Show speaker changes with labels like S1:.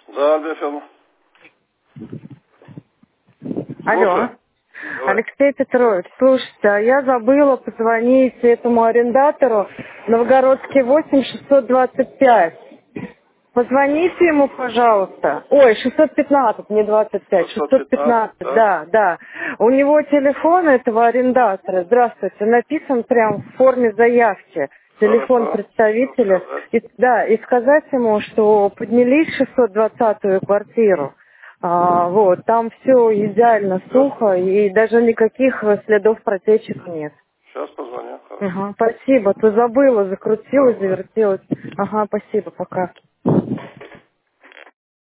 S1: Да, Альбия Федоровна.
S2: Алло.
S1: Слушай, давай.
S2: Алексей Петрович, слушайте, а я забыла позвонить этому арендатору Новгородский 8625. Позвоните ему, пожалуйста. Ой, 615, не 25,
S1: 615,
S2: 615,
S1: да?
S2: да. У него телефон этого арендатора, здравствуйте, написан прям в форме заявки. Телефон
S1: Хорошо.
S2: представителя.
S1: Сказать.
S2: И сказать ему, что поднялись в 620-ю квартиру. Вот, там все идеально
S1: Сейчас,
S2: сухо и даже никаких следов протечек нет.
S1: сейчас позвоню. Хорошо.
S2: Ага, спасибо, ты забыла, закрутилась,
S1: Давай.
S2: завертелась. Ага, спасибо, пока.